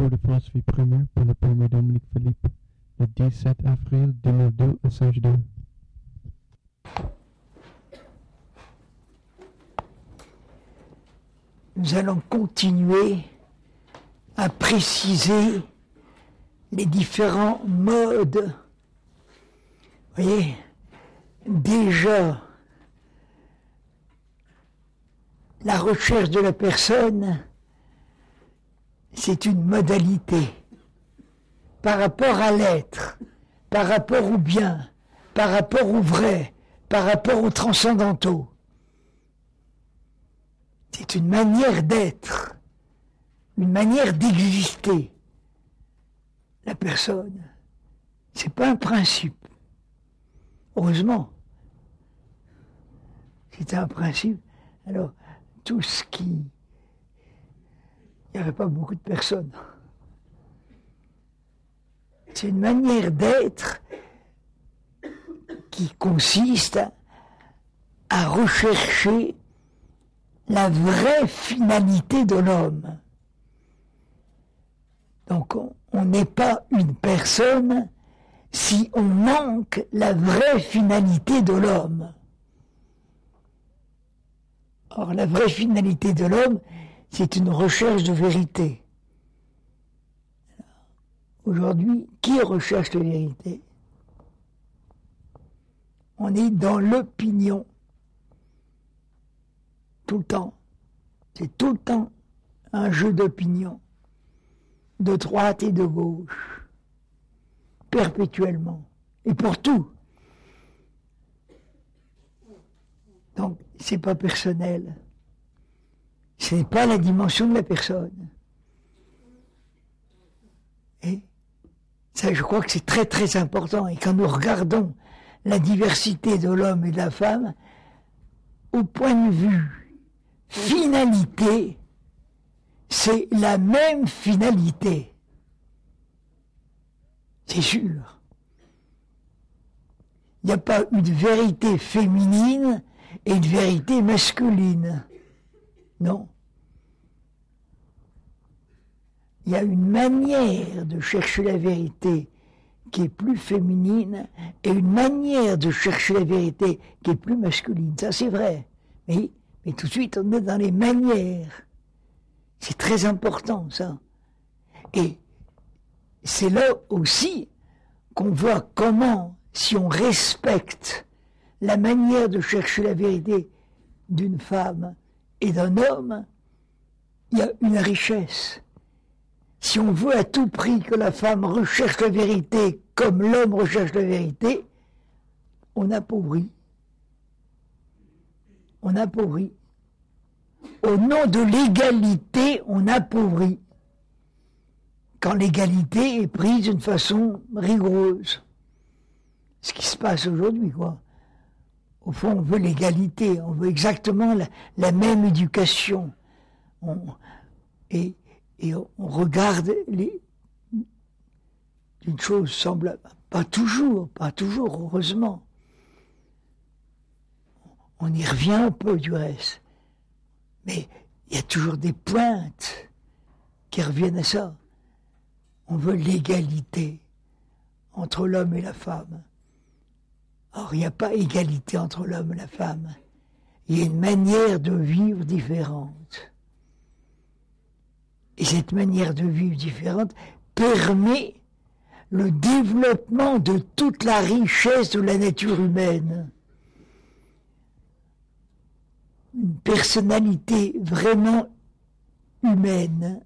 cours de philosophie première pour le premier Dominique Philippe, le 17 avril 2002 à Saint-Gilles. Nous allons continuer à préciser les différents modes. Vous voyez, déjà, la recherche de la personne, c'est une modalité par rapport à l'être, par rapport au bien, par rapport au vrai, par rapport aux transcendantaux. C'est une manière d'être, une manière d'exister. La personne, c'est pas un principe. Heureusement, c'était un principe. Alors, tout ce qui... Il n'y aurait pas beaucoup de personnes. C'est une manière d'être qui consiste à rechercher la finalité de l'homme. Donc, on n'est pas une personne si on manque la vraie finalité de l'homme. Or, la vraie finalité de l'homme, c'est une recherche de vérité. Aujourd'hui, qui recherche la vérité? On est dans l'opinion. Tout le temps. C'est tout le temps un jeu d'opinion. De droite et de gauche. Perpétuellement. Et pour tout. Donc, c'est pas personnel. Ce n'est pas la dimension de la personne. Et ça, je crois que c'est très très important. Et quand nous regardons la diversité de l'homme et de la femme, au point de vue finalité, c'est la même finalité. C'est sûr. Il n'y a pas une vérité féminine et une vérité masculine. Non. Il y a une manière de chercher la vérité qui est plus féminine et une manière de chercher la vérité qui est plus masculine. Ça, c'est vrai. Mais tout de suite, on est dans les manières. C'est très important, ça. Et c'est là aussi qu'on voit comment, si on respecte la manière de chercher la vérité d'une femme et d'un homme, il y a une richesse. Si on veut à tout prix que la femme recherche la vérité comme l'homme recherche la vérité, on appauvrit. On appauvrit. Au nom de l'égalité, on appauvrit. Quand l'égalité est prise d'une façon rigoureuse. Ce qui se passe aujourd'hui, quoi. Au fond, on veut l'égalité, on veut exactement la même éducation. Et on regarde une chose semblable. Pas toujours, heureusement. On y revient un peu du reste. Mais il y a toujours des pointes qui reviennent à ça. On veut l'égalité entre l'homme et la femme. Or, il n'y a pas égalité entre l'homme et la femme. Il y a une manière de vivre différente. Et cette manière de vivre différente permet le développement de toute la richesse de la nature humaine. Une personnalité vraiment humaine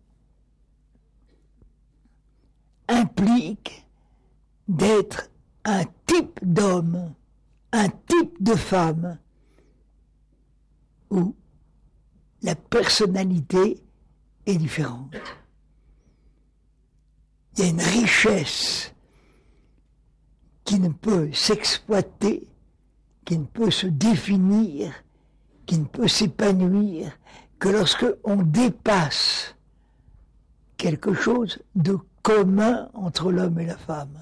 implique d'être un type d'homme, un type de femme, où la personnalité est différente. Il y a une richesse qui ne peut s'exploiter, qui ne peut se définir, qui ne peut s'épanouir que lorsque on dépasse quelque chose de commun entre l'homme et la femme.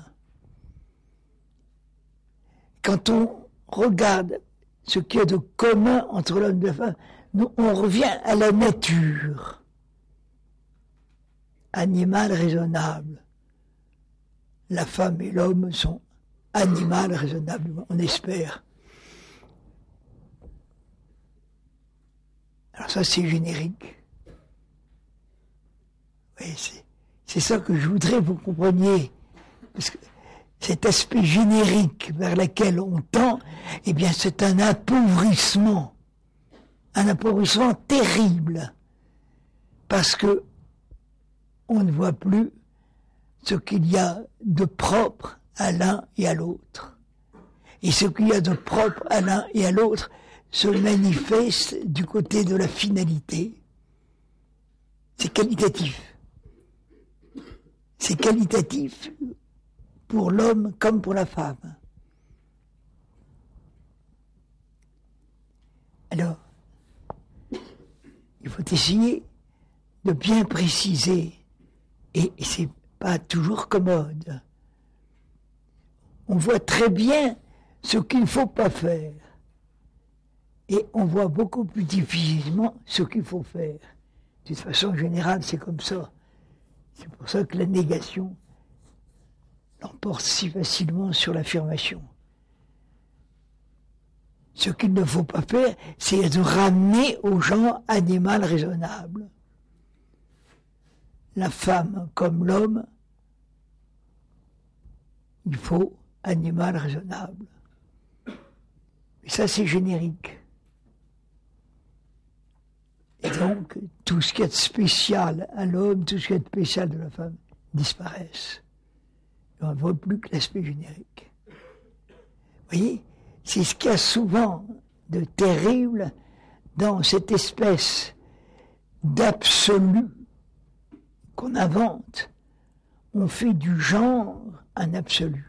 Quand on regarde ce qu'il y a de commun entre l'homme et la femme, nous, on revient à la nature. animal raisonnable. La femme et l'homme sont animal raisonnablement, on espère. Alors ça, c'est générique. Oui, c'est ça que je voudrais que vous compreniez. Parce que cet aspect générique vers lequel on tend, eh bien, c'est un appauvrissement terrible. Parce que on ne voit plus ce qu'il y a de propre à l'un et à l'autre. Et ce qu'il y a de propre à l'un et à l'autre se manifeste du côté de la finalité. C'est qualitatif. C'est qualitatif pour l'homme comme pour la femme. Alors, il faut essayer de bien préciser, et c'est pas toujours commode. On voit très bien ce qu'il ne faut pas faire, et on voit beaucoup plus difficilement ce qu'il faut faire. De toute façon générale, c'est comme ça. C'est pour ça que la négation l'emporte si facilement sur l'affirmation. Ce qu'il ne faut pas faire, c'est de ramener au genre animal raisonnable. La femme comme l'homme, il faut animal raisonnable. Et ça, c'est générique. Et donc, tout ce qu'il y a de spécial à l'homme, tout ce qu'il y a de spécial de la femme, disparaissent. Et on ne voit plus que l'aspect générique. Vous voyez, c'est ce qu'il y a souvent de terrible dans cette espèce d'absolu qu'on invente. On fait du genre un absolu.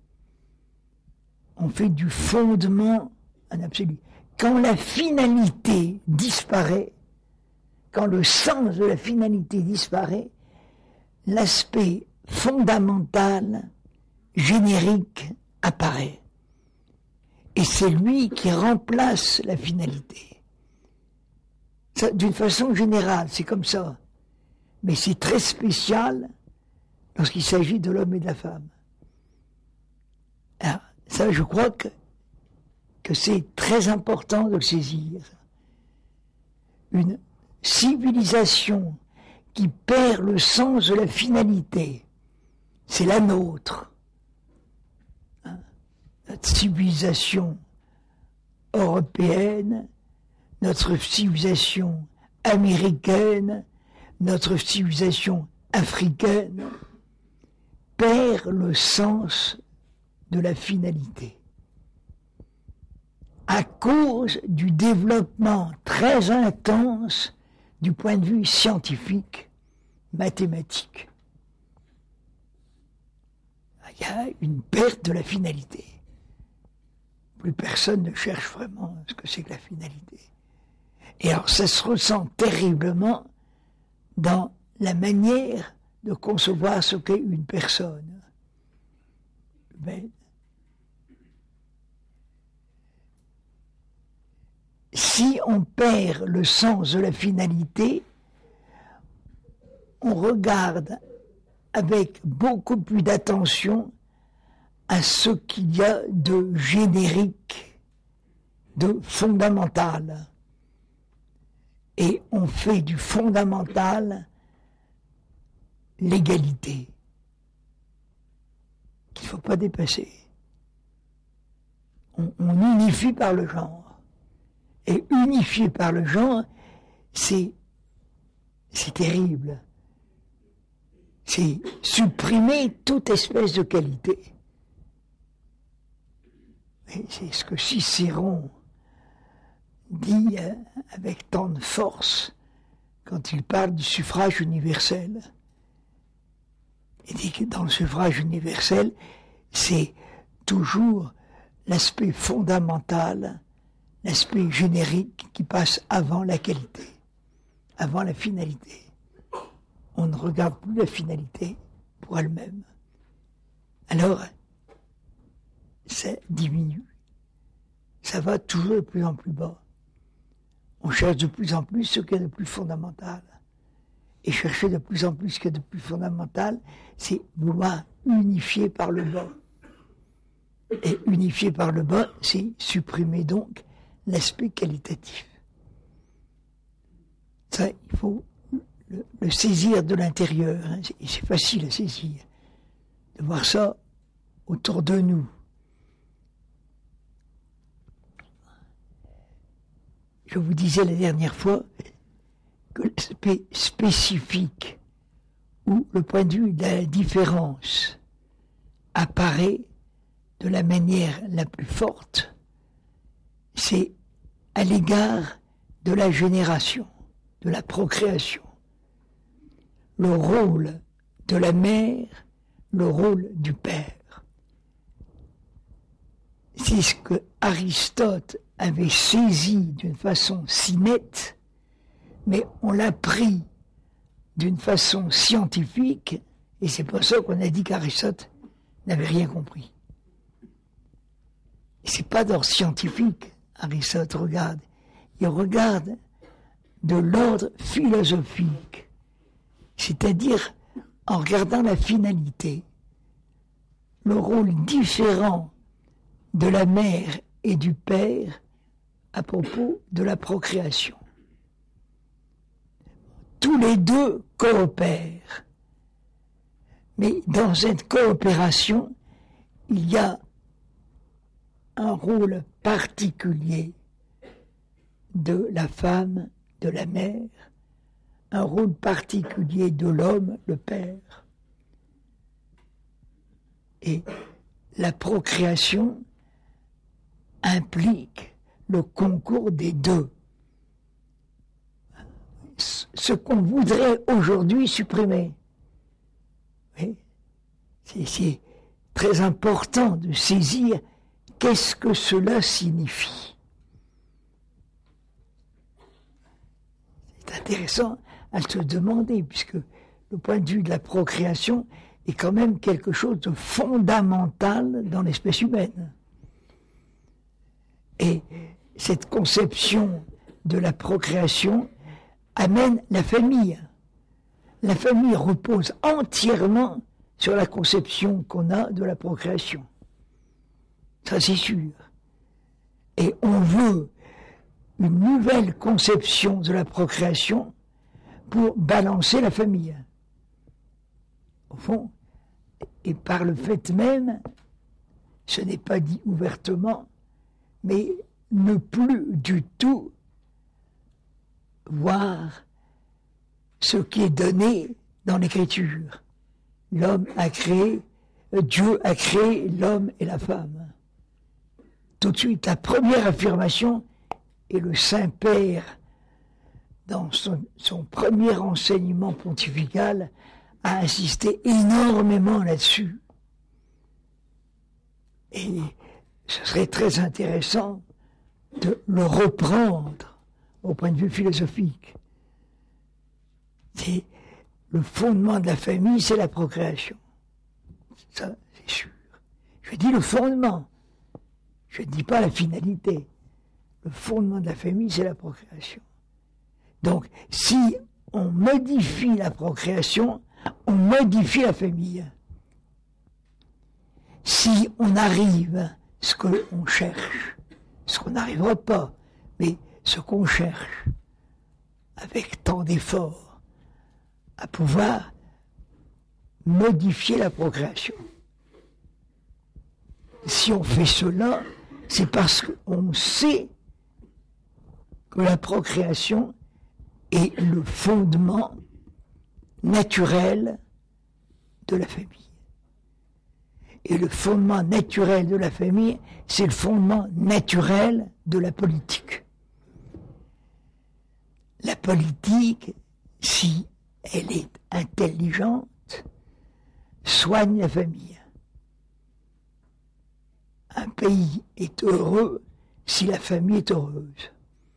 On fait du fondement un absolu. Quand la finalité disparaît, quand le sens de la finalité disparaît, l'aspect fondamental, générique, apparaît. Et c'est lui qui remplace la finalité. D'une façon générale, c'est comme ça. Mais c'est très spécial lorsqu'il s'agit de l'homme et de la femme. Alors, ça, je crois que c'est très important de le saisir. Une civilisation qui perd le sens de la finalité, c'est la nôtre. Notre civilisation européenne, notre civilisation américaine, notre civilisation africaine perd le sens de la finalité à cause du développement très intense du point de vue scientifique, mathématique. Il y a une perte de la finalité. Plus personne ne cherche vraiment ce que c'est que la finalité. Et alors ça se ressent terriblement dans la manière de concevoir ce qu'est une personne humaine. Si on perd le sens de la finalité, on regarde avec beaucoup plus d'attention à ce qu'il y a de générique, de fondamental. Et on fait du fondamental l'égalité, qu'il ne faut pas dépasser. On unifie par le genre. Et unifié par le genre, c'est terrible. C'est supprimer toute espèce de qualité. Et c'est ce que Cicéron dit avec tant de force quand il parle du suffrage universel. Il dit que dans le suffrage universel, c'est toujours l'aspect fondamental, l'aspect générique qui passe avant la qualité, avant la finalité. On ne regarde plus la finalité pour elle-même. Alors, ça diminue. Ça va toujours de plus en plus bas. On cherche de plus en plus ce qui est le plus fondamental. et chercher de plus en plus ce qui est de plus fondamental, c'est vouloir unifier par le bas. Et unifier par le bas, c'est supprimer donc l'aspect qualitatif. Ça, il faut le saisir de l'intérieur, hein. C'est facile à saisir, de voir ça autour de nous. Je vous disais la dernière fois que l'aspect spécifique où le point de vue de la différence apparaît de la manière la plus forte, c'est à l'égard de la génération, de la procréation. Le rôle de la mère, le rôle du père. C'est ce que Aristote avait saisi d'une façon si nette, mais on l'a pris d'une façon scientifique, et c'est pour ça qu'on a dit qu'Aristote n'avait rien compris. Et c'est pas d'ordre scientifique, Aristote regarde. Il regarde de l'ordre philosophique, c'est-à-dire en regardant la finalité, le rôle différent de la mère et du père à propos de la procréation. Tous les deux coopèrent, mais dans cette coopération, il y a un rôle particulier de la femme, de la mère, un rôle particulier de l'homme, le père. Et la procréation implique le concours des deux. Ce qu'on voudrait aujourd'hui supprimer. Oui. C'est très important de saisir qu'est-ce que cela signifie. C'est intéressant à se demander, puisque le point de vue de la procréation est quand même quelque chose de fondamental dans l'espèce humaine. Et cette conception de la procréation amène la famille. La famille repose entièrement sur la conception qu'on a de la procréation. Ça, c'est sûr. Et on veut une nouvelle conception de la procréation pour balancer la famille. Au fond, et par le fait même, ce n'est pas dit ouvertement, mais ne plus du tout voir ce qui est donné dans l'Écriture. L'homme a créé, Dieu a créé l'homme et la femme. Tout de suite, la première affirmation, et le Saint-Père, dans son premier enseignement pontifical, a insisté énormément là-dessus. Et ce serait très intéressant de le reprendre au point de vue philosophique. C'est le fondement de la famille, c'est la procréation. Ça, c'est sûr. Je dis le fondement. Je ne dis pas la finalité. Le fondement de la famille, c'est la procréation. Donc, si on modifie la procréation, on modifie la famille. Si on arrive à ce qu'on cherche, ce qu'on n'arrivera pas, mais ce qu'on cherche, avec tant d'efforts, à pouvoir modifier la procréation. Si on fait cela, c'est parce qu'on sait que la procréation est le fondement naturel de la famille. Et le fondement naturel de la famille, c'est le fondement naturel de la politique. La politique, si elle est intelligente, soigne la famille. Un pays est heureux si la famille est heureuse.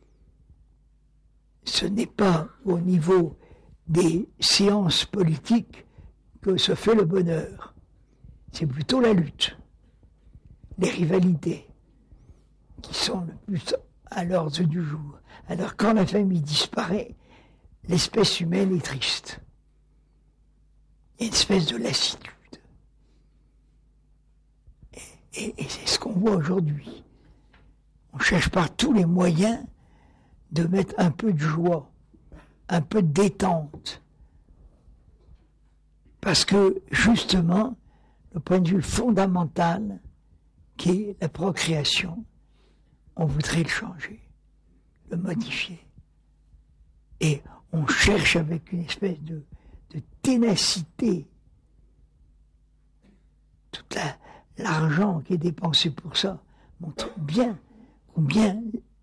Ce n'est pas au niveau des séances politiques que se fait le bonheur. C'est plutôt la lutte, les rivalités, qui sont le plus à l'ordre du jour. Alors quand la famille disparaît, l'espèce humaine est triste. Il y a une espèce de lassitude. Et c'est ce qu'on voit aujourd'hui. On cherche par tous les moyens de mettre un peu de joie, un peu de détente. Parce que, justement, le point de vue fondamental, qui est la procréation, on voudrait le changer, le modifier. Et on cherche avec une espèce de ténacité tout l'argent qui est dépensé pour ça montre bien combien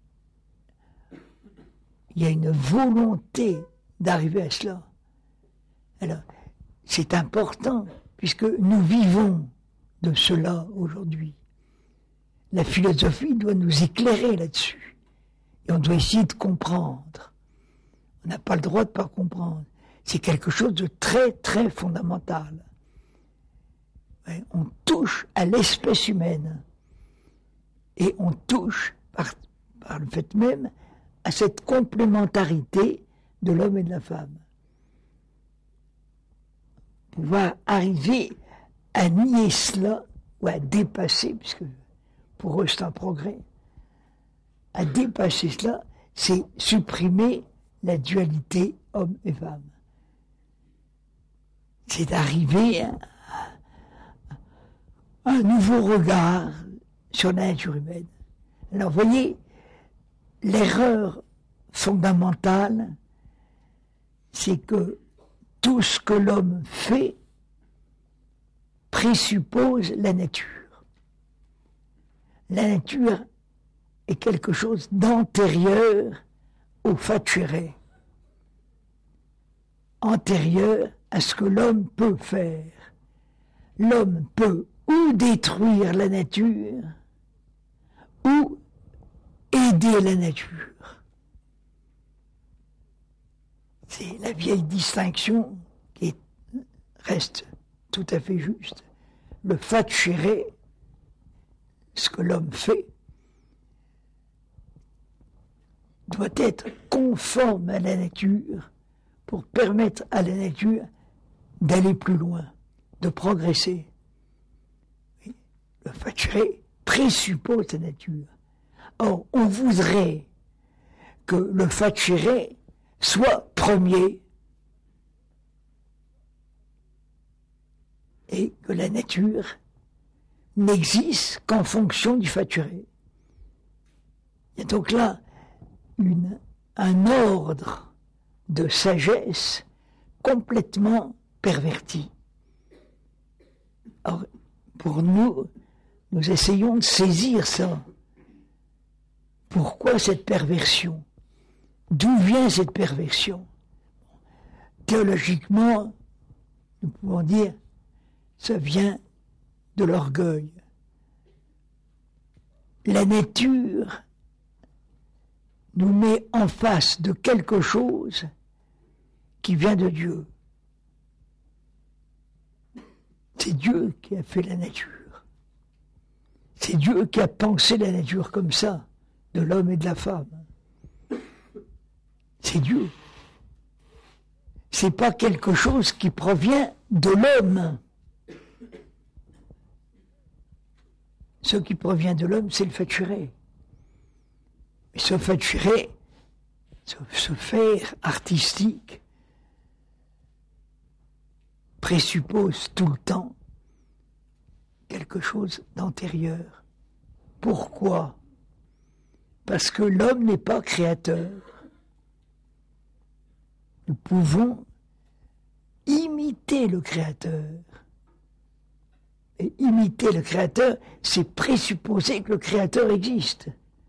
il y a une volonté d'arriver à cela. Alors, c'est important, puisque nous vivons de cela aujourd'hui. La philosophie doit nous éclairer là-dessus. Et on doit essayer de comprendre. On n'a pas le droit de ne pas comprendre. C'est quelque chose de très, très fondamental. Ouais, on touche à l'espèce humaine. Et on touche, par le fait même, à cette complémentarité de l'homme et de la femme. Pouvoir arriver à nier cela, ou à dépasser, puisque pour eux c'est un progrès, à dépasser cela, c'est supprimer la dualité homme et femme. C'est d'arriver à un nouveau regard sur la nature humaine. Alors vous voyez, l'erreur fondamentale, c'est que tout ce que l'homme fait présuppose la nature. La nature est quelque chose d'antérieur au facere, antérieur à ce que l'homme peut faire. L'homme peut ou détruire la nature, ou aider la nature. C'est la vieille distinction qui reste tout à fait juste. Le facere, ce que l'homme fait, doit être conforme à la nature pour permettre à la nature d'aller plus loin, de progresser. Le facere présuppose la nature. Or, on voudrait que le facere soit premier et que la nature n'existe qu'en fonction du facere. Il y a donc là un ordre de sagesse complètement perverti. Or, pour nous essayons de saisir ça. Pourquoi cette perversion? D'où vient cette perversion? Théologiquement, nous pouvons dire, ça vient de l'orgueil. La nature nous met en face de quelque chose qui vient de Dieu. C'est Dieu qui a fait la nature. C'est Dieu qui a pensé la nature comme ça, de l'homme et de la femme. C'est Dieu. C'est pas quelque chose qui provient de l'homme. Ce qui provient de l'homme, c'est le facere. Et ce facere, ce faire artistique, présuppose tout le temps quelque chose d'antérieur. Pourquoi? Parce que l'homme n'est pas créateur. Nous pouvons imiter le créateur. Et imiter le créateur, c'est présupposer que le créateur existe.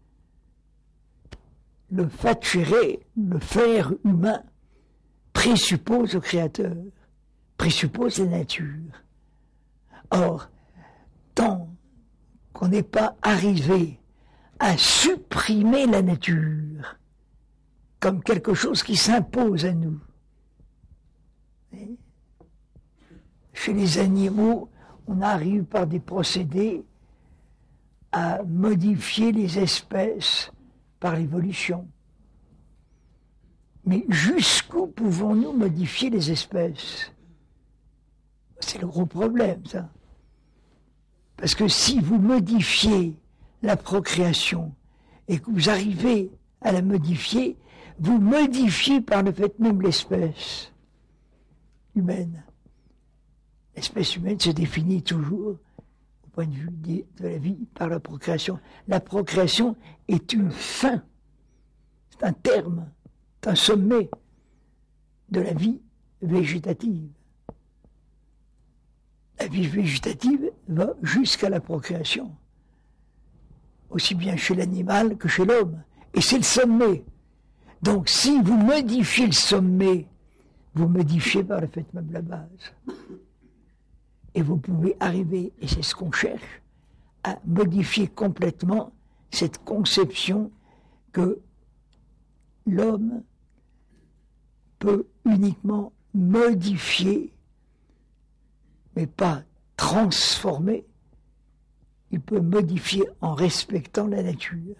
Le facere, le faire humain, présuppose le créateur, présuppose la nature. Or, tant qu'on n'est pas arrivé à supprimer la nature comme quelque chose qui s'impose à nous. Chez les animaux, on arrive par des procédés à modifier les espèces par l'évolution. Mais jusqu'où pouvons-nous modifier les espèces? C'est le gros problème, ça. Parce que si vous modifiez la procréation et que vous arrivez à la modifier, vous modifiez par le fait même l'espèce humaine. L'espèce humaine se définit toujours, au point de vue de la vie, par la procréation. La procréation est une fin, c'est un terme, c'est un sommet de la vie végétative. La vie végétative va jusqu'à la procréation, aussi bien chez l'animal que chez l'homme. Et c'est le sommet. Donc si vous modifiez le sommet, vous modifiez par le fait même la base. Et vous pouvez arriver, et c'est ce qu'on cherche, à modifier complètement cette conception que l'homme peut uniquement modifier, mais pas transformer. Il peut modifier en respectant la nature.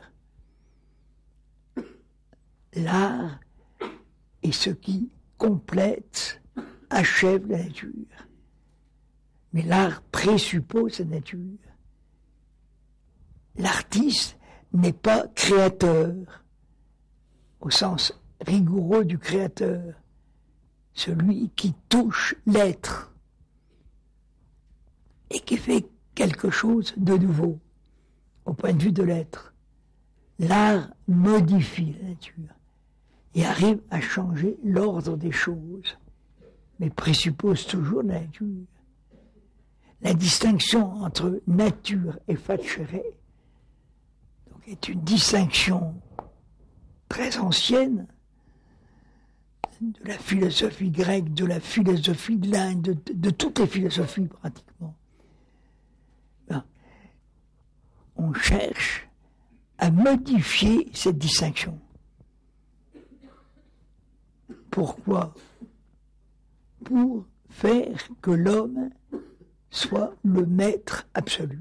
L'art est ce qui complète, achève la nature. Mais l'art présuppose la nature. L'artiste n'est pas créateur, au sens rigoureux du créateur, celui qui touche l'être et qui fait quelque chose de nouveau, au point de vue de l'être. L'art modifie la nature et arrive à changer l'ordre des choses, mais présuppose toujours la nature. La distinction entre nature et facere est une distinction très ancienne de la philosophie grecque, de la philosophie de l'Inde, de toutes les philosophies pratiquement. On cherche à modifier cette distinction. Pourquoi? Pour faire que l'homme soit le maître absolu.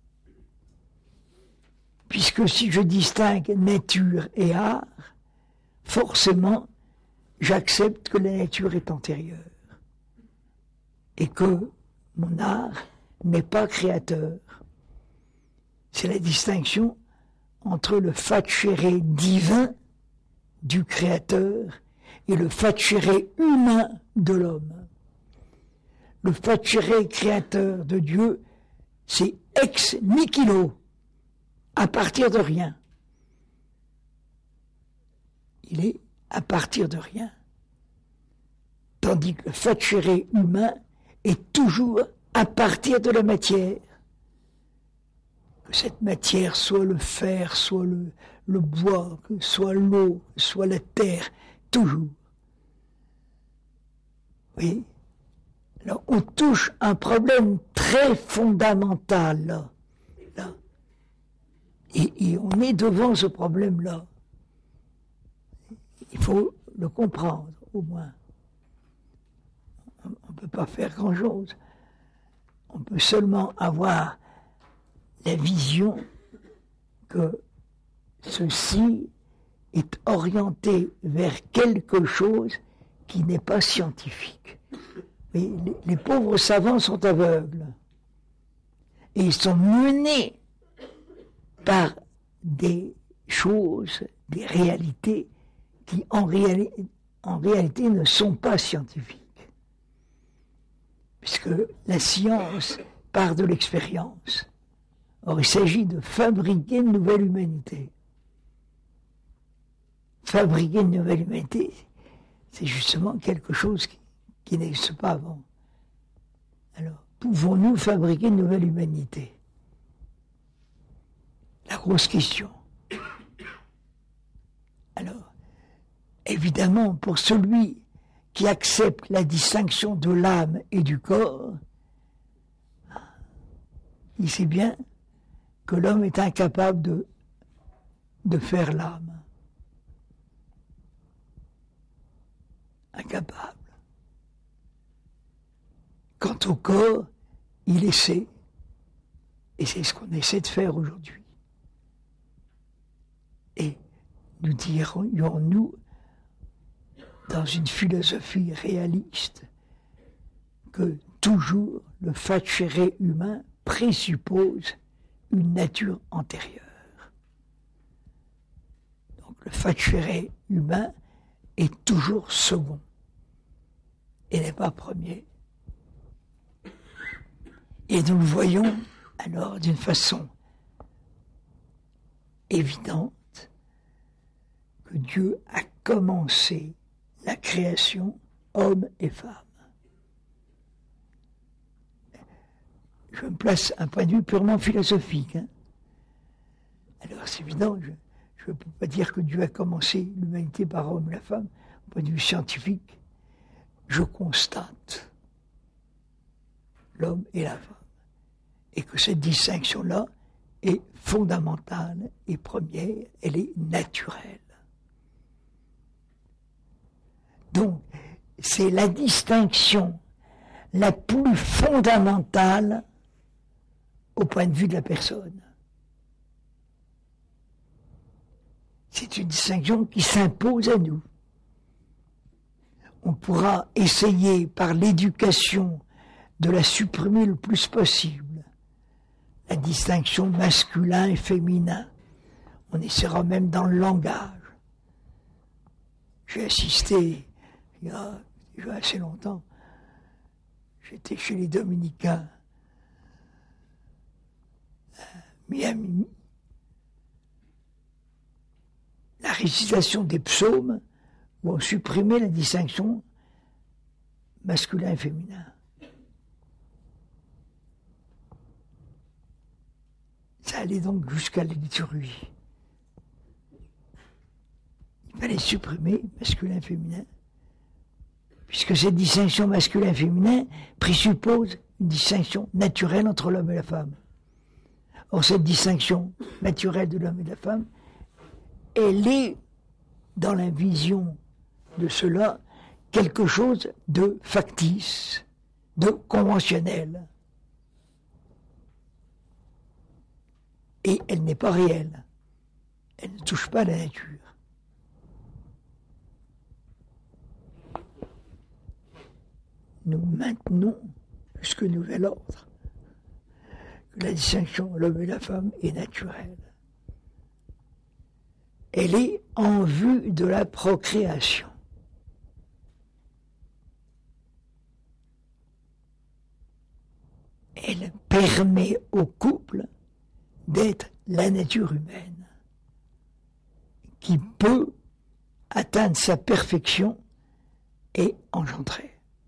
Puisque si je distingue nature et art, forcément, j'accepte que la nature est antérieure et que mon art n'est pas créateur. C'est la distinction entre le facere divin du créateur et le facere humain de l'homme. Le facere créateur de Dieu, c'est ex nihilo, à partir de rien. Il est à partir de rien. Tandis que le facere humain est toujours à partir de la matière. Que cette matière soit le fer, soit le bois, que soit l'eau, soit la terre, toujours. Oui. Alors, on touche un problème très fondamental, là. Et on est devant ce problème-là. Il faut le comprendre, au moins. On ne peut pas faire grand-chose. On peut seulement avoir la vision que ceci est orienté vers quelque chose qui n'est pas scientifique. Mais les pauvres savants sont aveugles. Et ils sont menés par des choses, des réalités qui en réalité ne sont pas scientifiques. Puisque la science part de l'expérience. Or, il s'agit de fabriquer une nouvelle humanité. Fabriquer une nouvelle humanité, c'est justement quelque chose qui n'existe pas avant. Alors, pouvons-nous fabriquer une nouvelle humanité? La grosse question. Alors, évidemment, pour celui qui accepte la distinction de l'âme et du corps, il sait bien que l'homme est incapable de faire l'âme. Incapable. Quant au corps, il essaie, et c'est ce qu'on essaie de faire aujourd'hui. Et nous dirions-nous, dans une philosophie réaliste que toujours le facere humain présuppose une nature antérieure. Donc le facere humain est toujours second et n'est pas premier. Et nous le voyons alors d'une façon évidente que Dieu a commencé la création homme et femme. Je me place à un point de vue purement philosophique. Alors c'est évident, je ne peux pas dire que Dieu a commencé l'humanité par homme et la femme. Au point de vue scientifique, je constate l'homme et la femme. Et que cette distinction-là est fondamentale et première, elle est naturelle. Donc, c'est la distinction la plus fondamentale au point de vue de la personne. C'est une distinction qui s'impose à nous. On pourra essayer par l'éducation de la supprimer le plus possible, la distinction masculin et féminin. On essaiera même dans le langage. J'ai assisté, il y a déjà assez longtemps, j'étais chez les Dominicains, à Miami, la récitation des psaumes où on supprimait la distinction masculin et féminin. Ça allait donc jusqu'à la liturgie. Il fallait supprimer masculin et féminin, puisque cette distinction masculin et féminin présuppose une distinction naturelle entre l'homme et la femme. Or, cette distinction naturelle de l'homme et de la femme, elle est, dans la vision de cela, quelque chose de factice, de conventionnel. Et elle n'est pas réelle. Elle ne touche pas à la nature. Nous maintenons jusqu'au nouvel ordre que la distinction l'homme et la femme est naturelle. Elle est en vue de la procréation. Elle permet au couple d'être la nature humaine qui peut atteindre sa perfection et engendrer.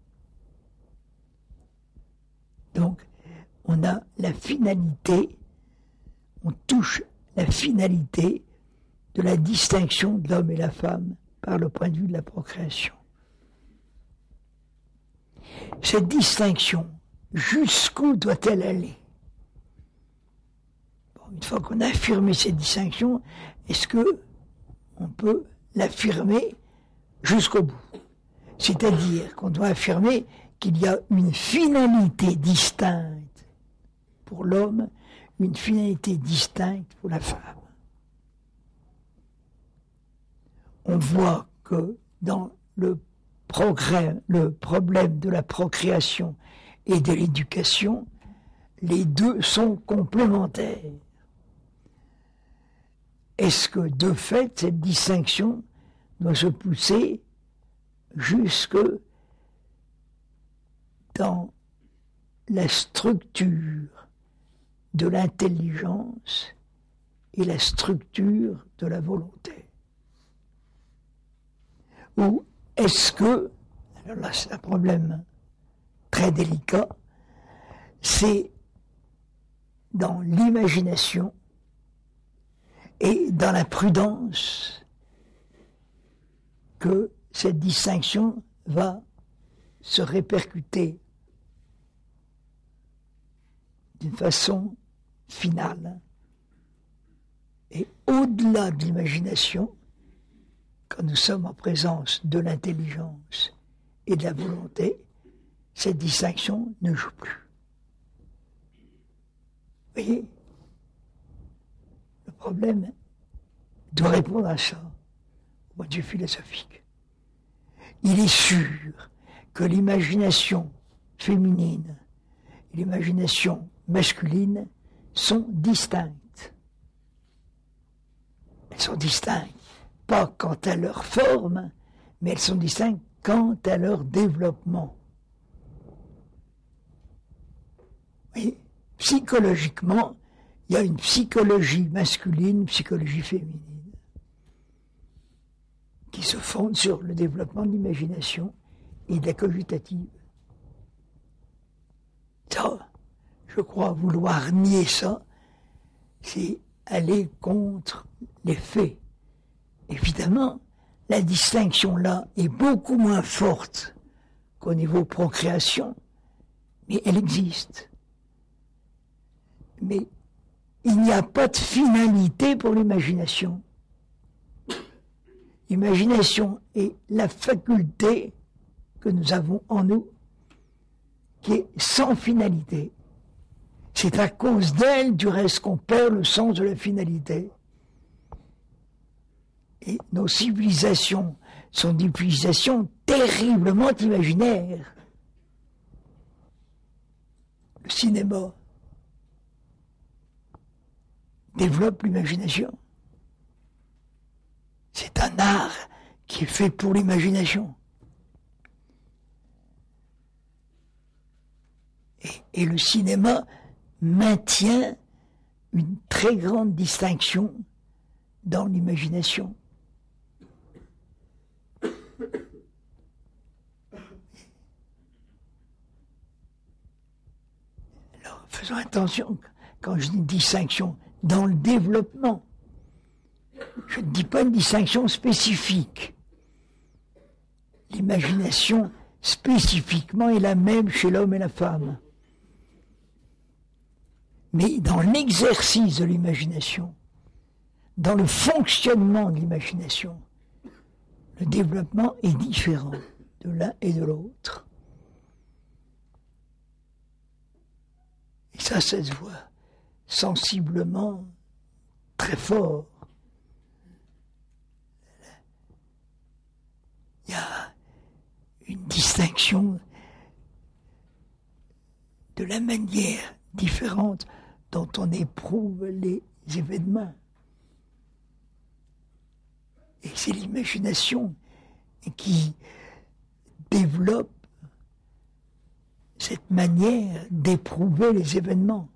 Donc, on a la finalité, on touche la finalité de la distinction de l'homme et la femme par le point de vue de la procréation. Cette distinction, jusqu'où doit-elle aller ? Une fois qu'on a affirmé cette distinction, est-ce qu'on peut l'affirmer jusqu'au bout ? C'est-à-dire qu'on doit affirmer qu'il y a une finalité distincte pour l'homme, une finalité distincte pour la femme. On voit que dans le problème de la procréation et de l'éducation, les deux sont complémentaires. Est-ce que, de fait, cette distinction doit se pousser jusque dans la structure de l'intelligence et la structure de la volonté? Ou est-ce que, alors là c'est un problème très délicat, c'est dans l'imagination et dans la prudence que cette distinction va se répercuter d'une façon finale. Et au-delà de l'imagination, quand nous sommes en présence de l'intelligence et de la volonté, cette distinction ne joue plus. Vous voyez ? Le problème doit répondre à ça, au point de vue philosophique. il est sûr que l'imagination féminine et l'imagination masculine sont distinctes. Elles sont distinctes, pas quant à leur forme, mais elles sont distinctes quant à leur développement. Oui, psychologiquement, il y a une psychologie masculine, une psychologie féminine, qui se fonde sur le développement de l'imagination et de la cogitative. Ça, je crois vouloir nier ça, c'est aller contre les faits. Évidemment, la distinction là est beaucoup moins forte qu'au niveau procréation, mais elle existe. Mais il n'y a pas de finalité pour l'imagination. L'imagination est la faculté que nous avons en nous, qui est sans finalité. C'est à cause d'elle, du reste, qu'on perd le sens de la finalité. Et nos civilisations sont des civilisations terriblement imaginaires. Le cinéma développe l'imagination. C'est un art qui est fait pour l'imagination. Et le cinéma maintient une très grande distinction dans l'imagination. Alors, faisons attention, quand je dis distinction, dans le développement, je ne dis pas une distinction spécifique. L'imagination, spécifiquement, est la même chez l'homme et la femme. Mais dans l'exercice de l'imagination, dans le fonctionnement de l'imagination, le développement est différent de l'un et de l'autre. Et ça se voit sensiblement très fort. Il y a une distinction de la manière différente dont on éprouve les événements. Et c'est l'imagination qui développe cette manière d'éprouver les événements.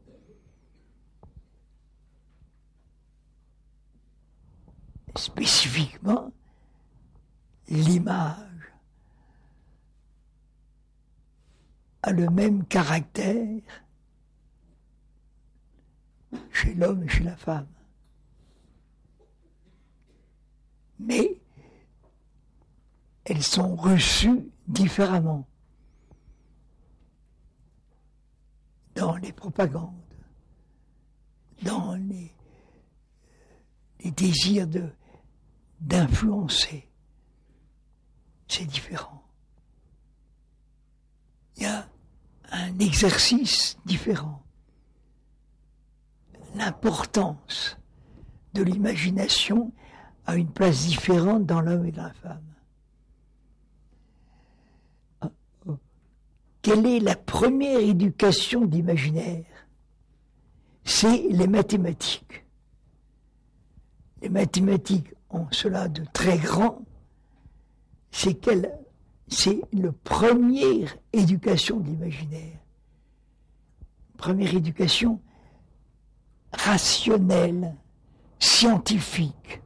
Spécifiquement, l'image a le même caractère chez l'homme et chez la femme. Mais elles sont reçues différemment dans les propagandes, dans les désirs d'influencer. C'est différent. Il y a un exercice différent. L'importance de l'imagination a une place différente dans l'homme et dans la femme. Quelle est la première éducation d'imaginaire? C'est les mathématiques. Les mathématiques ont cela de très grand, c'est la première éducation de l'imaginaire. Première éducation rationnelle, scientifique.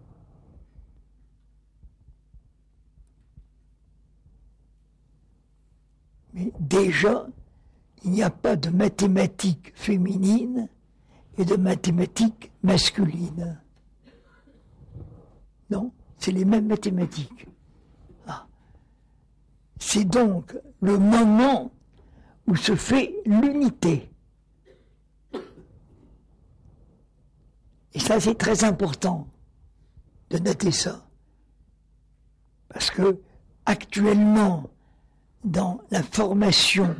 Mais déjà, il n'y a pas de mathématiques féminines et de mathématiques masculines. Non, c'est les mêmes mathématiques. Ah. C'est donc le moment où se fait l'unité. Et ça, c'est très important de noter ça. Parce que, actuellement, dans la formation,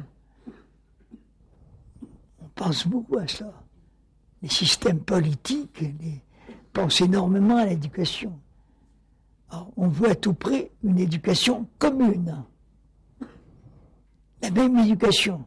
on pense beaucoup à ça. Les systèmes politiques pensent énormément à l'éducation. Alors, on veut à tout prix une éducation commune, la même éducation.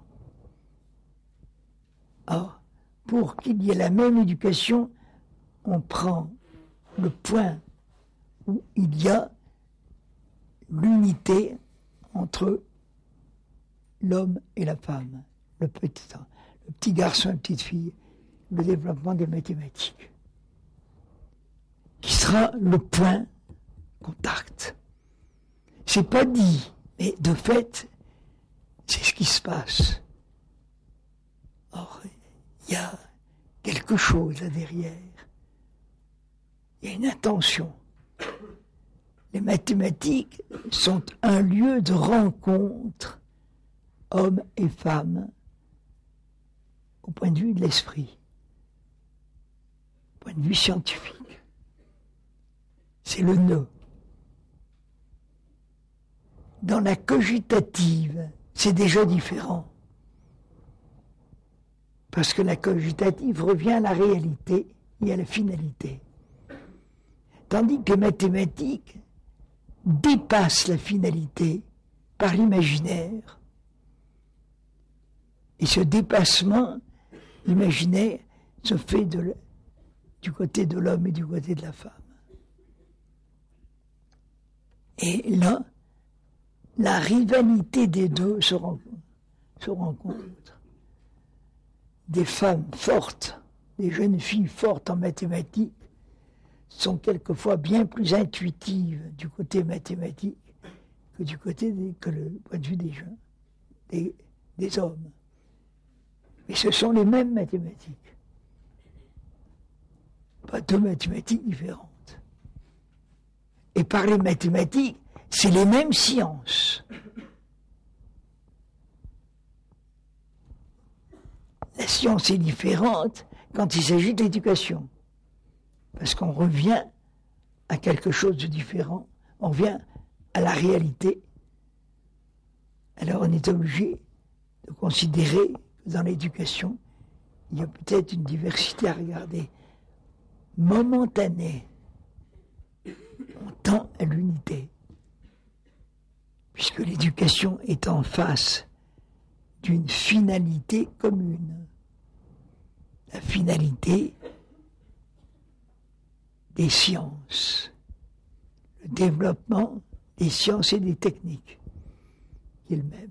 Or, pour qu'il y ait la même éducation, on prend le point où il y a l'unité entre l'homme et la femme, le petit garçon et la petite fille, le développement des mathématiques, qui sera le point contact. C'est pas dit, mais de fait, c'est ce qui se passe. Or, il y a quelque chose là derrière. Il y a une intention. Les mathématiques sont un lieu de rencontre hommes et femmes au point de vue de l'esprit, au point de vue scientifique. C'est le nœud. Dans la cogitative, c'est déjà différent. Parce que la cogitative revient à la réalité et à la finalité. Tandis que les mathématiques dépassent la finalité par l'imaginaire. Et ce dépassement imaginaire se fait du côté de l'homme et du côté de la femme. Et là, la rivalité des deux se rencontre. Des femmes fortes, des jeunes filles fortes en mathématiques, sont quelquefois bien plus intuitives du côté mathématique que du côté que le point de vue des jeunes, des hommes. Mais ce sont les mêmes mathématiques. Pas deux mathématiques différentes. Et par les mathématiques, c'est les mêmes sciences. La science est différente quand il s'agit de l'éducation. Parce qu'on revient à quelque chose de différent, on revient à la réalité. Alors on est obligé de considérer que dans l'éducation, il y a peut-être une diversité à regarder. Momentanée, on tend à l'unité. Puisque l'éducation est en face d'une finalité commune. La finalité des sciences, le développement des sciences et des techniques, qui est le même.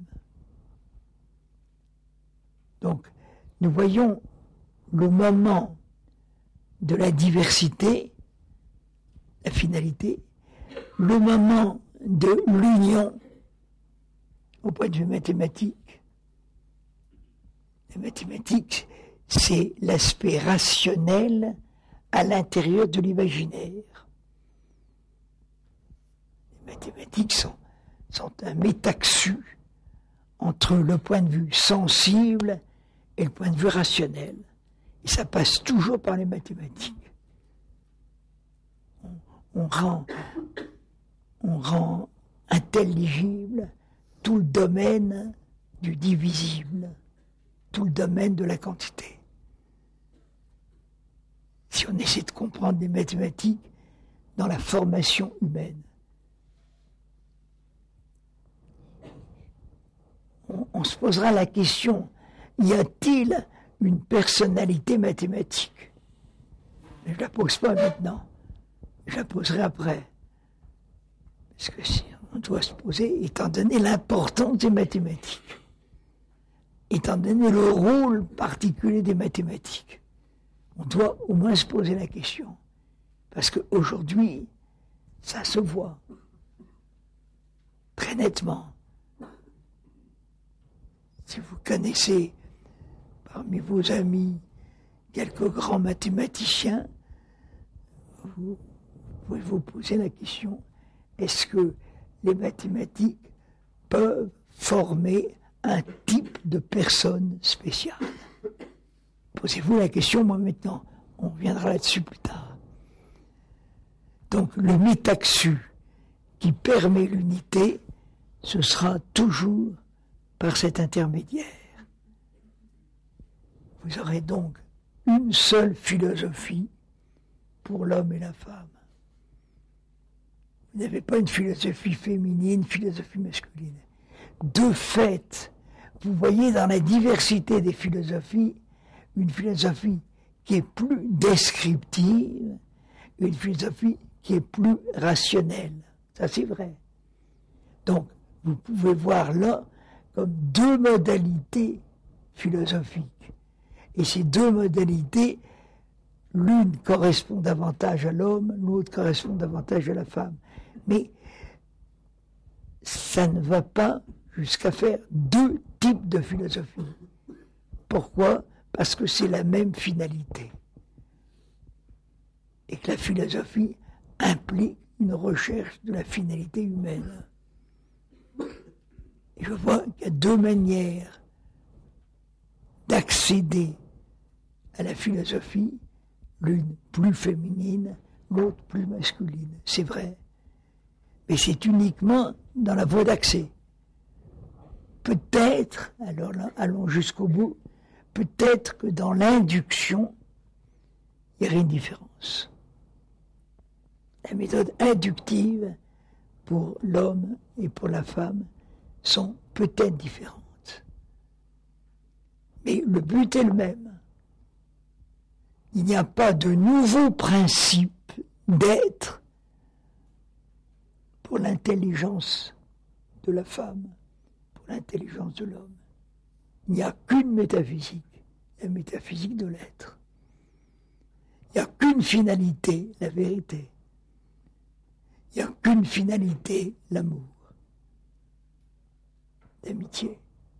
Donc, nous voyons le moment de la diversité, la finalité, le moment de l'union au point de vue mathématique. Les mathématiques, c'est l'aspect rationnel à l'intérieur de l'imaginaire. Les mathématiques sont un métaxu entre le point de vue sensible et le point de vue rationnel. Et ça passe toujours par les mathématiques. On rend intelligible tout le domaine du divisible, tout le domaine de la quantité. Si on essaie de comprendre les mathématiques dans la formation humaine, on se posera la question, y a-t-il une personnalité mathématique? Mais je ne la pose pas maintenant, je la poserai après. Parce que si on doit se poser, étant donné l'importance des mathématiques, étant donné le rôle particulier des mathématiques, on doit au moins se poser la question. Parce qu'aujourd'hui, ça se voit très nettement. Si vous connaissez parmi vos amis quelques grands mathématiciens, vous pouvez vous poser la question, est-ce que les mathématiques peuvent former un type de personne spéciale? Posez-vous la question, moi maintenant, on reviendra là-dessus plus tard. Donc le métaxu qui permet l'unité, ce sera toujours par cet intermédiaire. Vous aurez donc une seule philosophie pour l'homme et la femme. Vous n'avez pas une philosophie féminine, une philosophie masculine. De fait, vous voyez dans la diversité des philosophies, une philosophie qui est plus descriptive, une philosophie qui est plus rationnelle. Ça, c'est vrai. Donc, vous pouvez voir là comme deux modalités philosophiques. Et ces deux modalités, l'une correspond davantage à l'homme, l'autre correspond davantage à la femme. Mais ça ne va pas jusqu'à faire deux types de philosophie. Pourquoi? Parce que c'est la même finalité. Et que la philosophie implique une recherche de la finalité humaine. Et je vois qu'il y a deux manières d'accéder à la philosophie, l'une plus féminine, l'autre plus masculine. C'est vrai. Mais c'est uniquement dans la voie d'accès. Peut-être, alors là, allons jusqu'au bout, peut-être que dans l'induction, il y aurait une différence. La méthode inductive pour l'homme et pour la femme sont peut-être différentes. Mais le but est le même. Il n'y a pas de nouveau principe d'être pour l'intelligence de la femme, pour l'intelligence de l'homme. Il n'y a qu'une métaphysique, la métaphysique de l'être. Il n'y a qu'une finalité, la vérité. Il n'y a qu'une finalité, l'amour, l'amitié.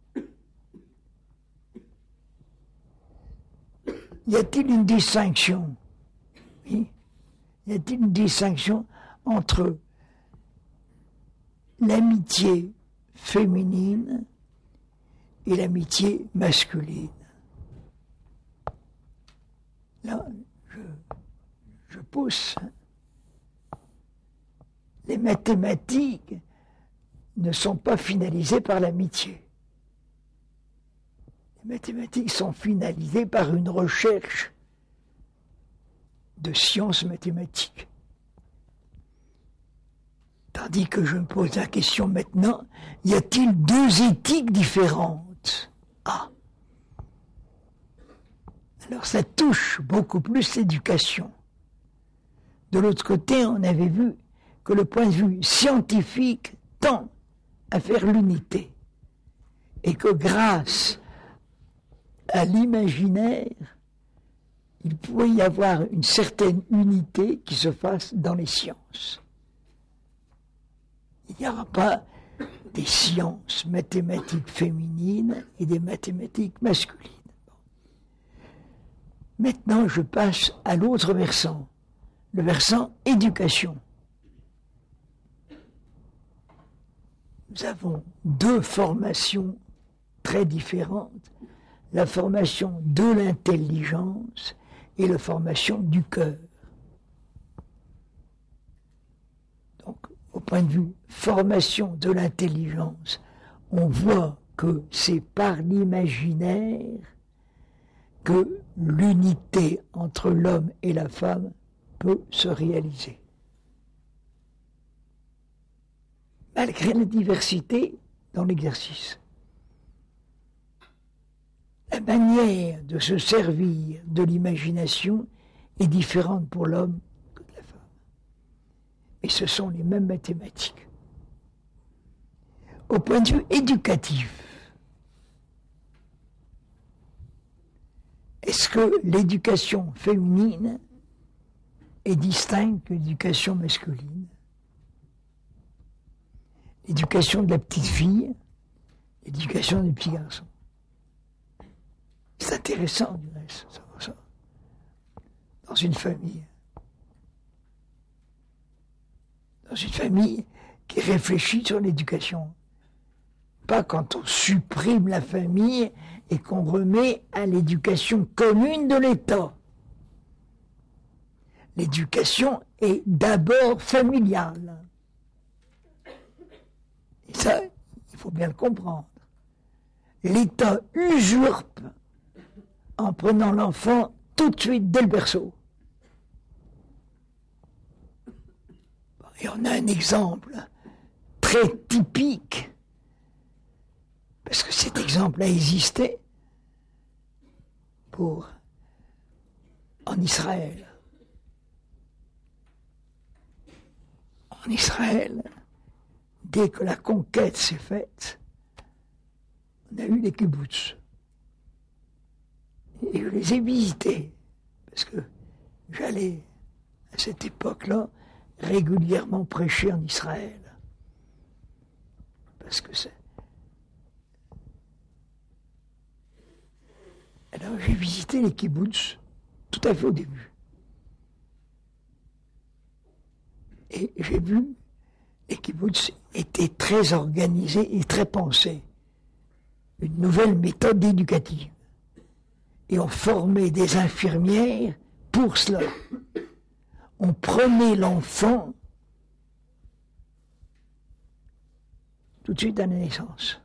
Y a-t-il une distinction? Oui. Y a-t-il une distinction entre l'amitié féminine et l'amitié masculine? Là, je pousse. Les mathématiques ne sont pas finalisées par l'amitié. Les mathématiques sont finalisées par une recherche de sciences mathématiques. Tandis que je me pose la question maintenant, y a-t-il deux éthiques différentes? Ah! Alors ça touche beaucoup plus l'éducation. De l'autre côté, on avait vu que le point de vue scientifique tend à faire l'unité. Et que grâce à l'imaginaire, il pourrait y avoir une certaine unité qui se fasse dans les sciences. Il n'y aura pas des sciences mathématiques féminines et des mathématiques masculines. Maintenant, je passe à l'autre versant, le versant éducation. Nous avons deux formations très différentes, la formation de l'intelligence et la formation du cœur. Donc, au point de vue formation de l'intelligence, on voit que c'est par l'imaginaire que l'unité entre l'homme et la femme peut se réaliser. Malgré la diversité dans l'exercice. La manière de se servir de l'imagination est différente pour l'homme que de la femme. Et ce sont les mêmes mathématiques. Au point de vue éducatif, est-ce que l'éducation féminine est distincte de l'éducation masculine? L'éducation de la petite fille, l'éducation des petits garçons. C'est intéressant, du reste, ça. Dans une famille. Dans une famille qui réfléchit sur l'éducation. Pas quand on supprime la famille et qu'on remet à l'éducation commune de l'État. L'éducation est d'abord familiale. Et ça, il faut bien le comprendre. L'État usurpe en prenant l'enfant tout de suite dès le berceau. Et on a un exemple très typique, parce que cet exemple a existé en Israël. En Israël, dès que la conquête s'est faite, on a eu les kibboutz. Et je les ai visités, parce que j'allais, à cette époque-là, régulièrement prêcher en Israël. Parce que c'est... Alors j'ai visité les kibboutz tout à fait au début. Et j'ai vu, les kibboutz étaient très organisés et très pensés. Une nouvelle méthode éducative. Et on formait des infirmières pour cela. On prenait l'enfant tout de suite à la naissance.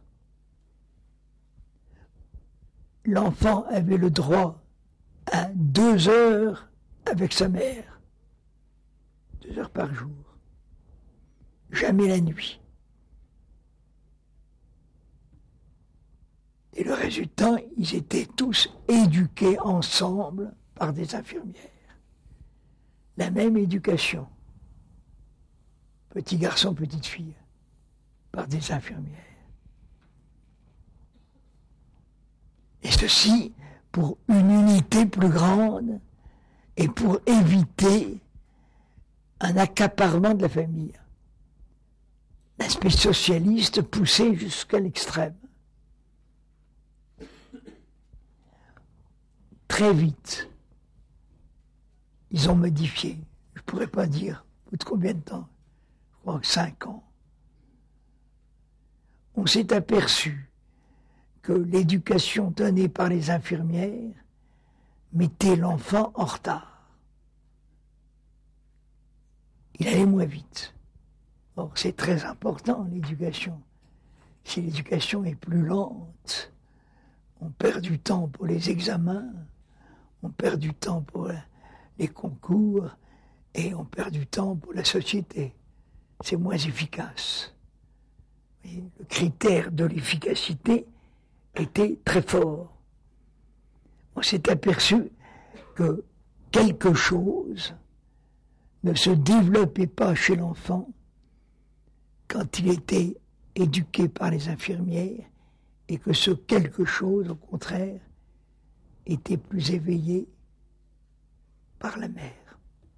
L'enfant avait le droit à 2 heures avec sa mère. 2 heures par jour. Jamais la nuit. Et le résultat, ils étaient tous éduqués ensemble par des infirmières. La même éducation. Petit garçon, petite fille, par des infirmières. Et ceci pour une unité plus grande et pour éviter un accaparement de la famille. L'aspect socialiste poussé jusqu'à l'extrême. Très vite, ils ont modifié. Je ne pourrais pas dire au bout de combien de temps. Je crois que 5 ans. On s'est aperçu que l'éducation donnée par les infirmières mettait l'enfant en retard. Il allait moins vite. Or, c'est très important, l'éducation. Si l'éducation est plus lente, on perd du temps pour les examens, on perd du temps pour les concours et on perd du temps pour la société. C'est moins efficace. Et le critère de l'efficacité était très fort. On s'est aperçu que quelque chose ne se développait pas chez l'enfant quand il était éduqué par les infirmières et que ce quelque chose, au contraire, était plus éveillé par la mère.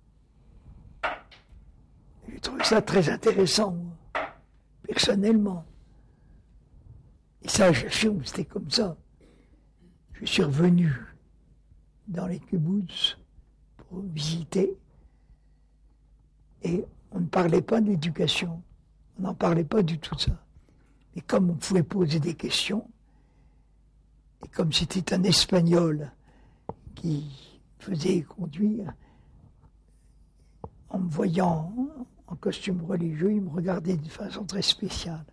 J'ai trouvé ça très intéressant, moi, personnellement. Et ça, j'affirme, c'était comme ça. Je suis revenu dans les kibboutz pour visiter et on ne parlait pas d'éducation. On n'en parlait pas du tout de ça. Mais comme on pouvait poser des questions, et comme c'était un Espagnol qui faisait conduire, en me voyant en costume religieux, il me regardait d'une façon très spéciale.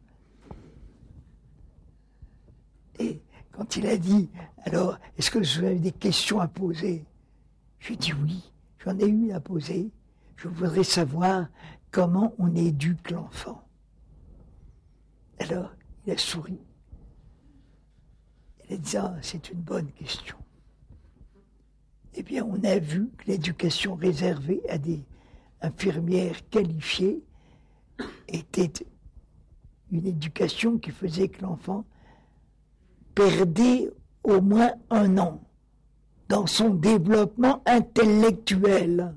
Et quand il a dit, alors, est-ce que vous avez des questions à poser? J'ai dit oui, j'en ai une à poser. Je voudrais savoir comment on éduque l'enfant. Alors, il a souri. Il a dit, ah, c'est une bonne question. Eh bien, on a vu que l'éducation réservée à des infirmières qualifiées était une éducation qui faisait que l'enfant perdait au moins 1 an dans son développement intellectuel.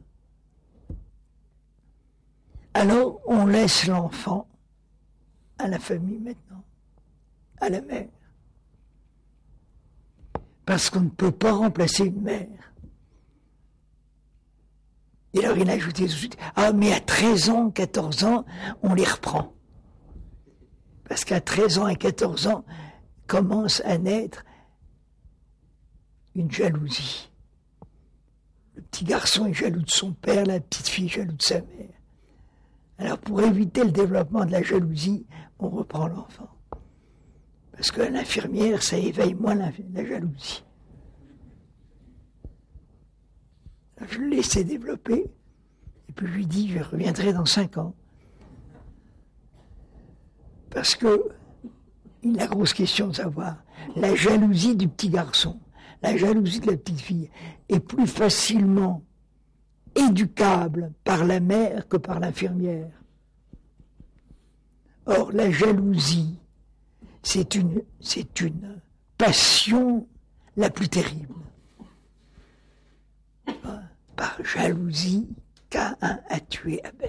Alors, on laisse l'enfant à la famille maintenant, à la mère. Parce qu'on ne peut pas remplacer une mère. Et alors il a ajouté tout de suite, ah mais à 13 ans, 14 ans, on les reprend. Parce qu'à 13 ans et 14 ans, commence à naître une jalousie. Le petit garçon est jaloux de son père, la petite fille est jaloux de sa mère. Alors pour éviter le développement de la jalousie, on reprend l'enfant. Parce que l'infirmière, ça éveille moins la jalousie. Alors je le laissais développer, et puis je lui dis, je reviendrai dans 5 ans. Parce que la grosse question de savoir, la jalousie du petit garçon, la jalousie de la petite fille est plus facilement éducable par la mère que par l'infirmière. Or, la jalousie, c'est une passion la plus terrible. Par jalousie, Caïn a tué Abel.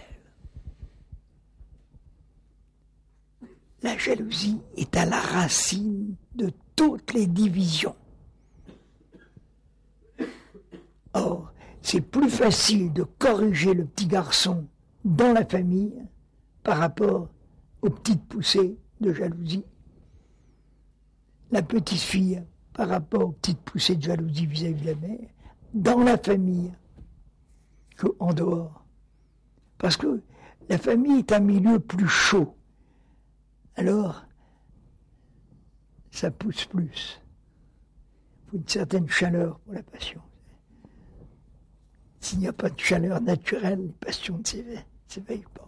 La jalousie est à la racine de toutes les divisions. Or, c'est plus facile de corriger le petit garçon dans la famille par rapport aux petites poussées de jalousie. La petite fille par rapport aux petites poussées de jalousie vis-à-vis de la mère, dans la famille qu'en dehors. Parce que la famille est un milieu plus chaud. Alors, ça pousse plus. Il faut une certaine chaleur pour la passion. S'il n'y a pas de chaleur naturelle, les passions ne s'éveillent pas.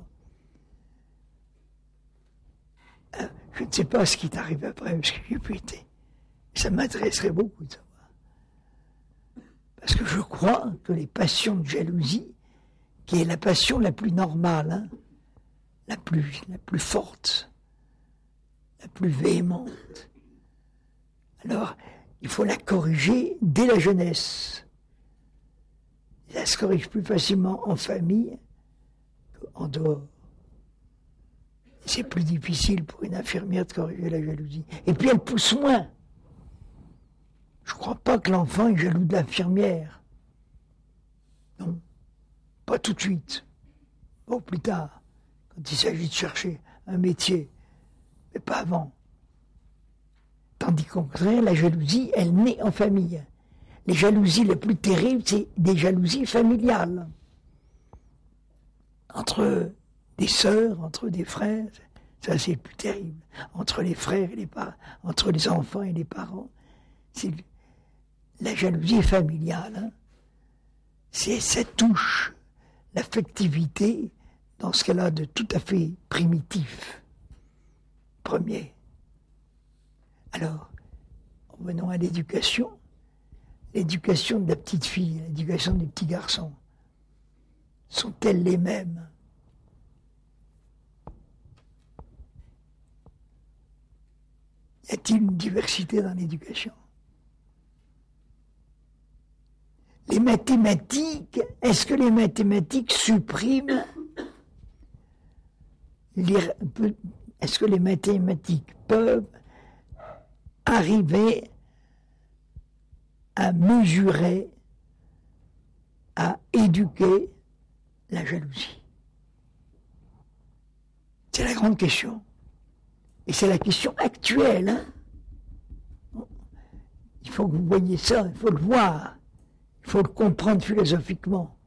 Je ne sais pas ce qui est arrivé après, parce que j'ai pu être. Ça m'intéresserait beaucoup de savoir. Parce que je crois que les passions de jalousie, qui est la passion la plus normale, la plus forte, la plus véhémente, alors il faut la corriger dès la jeunesse. Ça se corrige plus facilement en famille qu'en dehors. C'est plus difficile pour une infirmière de corriger la jalousie. Et puis elle pousse moins. Je ne crois pas que l'enfant est jaloux de l'infirmière. Non, pas tout de suite. Bon, plus tard, quand il s'agit de chercher un métier, mais pas avant. Tandis qu'au contraire, la jalousie, elle naît en famille. Les jalousies les plus terribles, c'est des jalousies familiales. Entre des sœurs, entre des frères, ça c'est le plus terrible. Entre les frères et les parents, entre les enfants et les parents, c'est la jalousie familiale. Ça touche l'affectivité dans ce qu'elle a de tout à fait primitif, premier. Alors, revenons à l'éducation. L'éducation de la petite fille, l'éducation des petits garçons, sont-elles les mêmes? Y a-t-il une diversité dans l'éducation? Les mathématiques, est-ce que les mathématiques suppriment est-ce que les mathématiques peuvent arriver à mesurer, à éduquer la jalousie? C'est la grande question. Et c'est la question actuelle. Hein. Il faut que vous voyez ça, il faut le voir. Il faut le comprendre philosophiquement.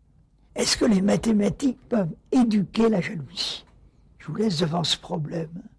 Est-ce que les mathématiques peuvent éduquer la jalousie? Je vous laisse devant ce problème.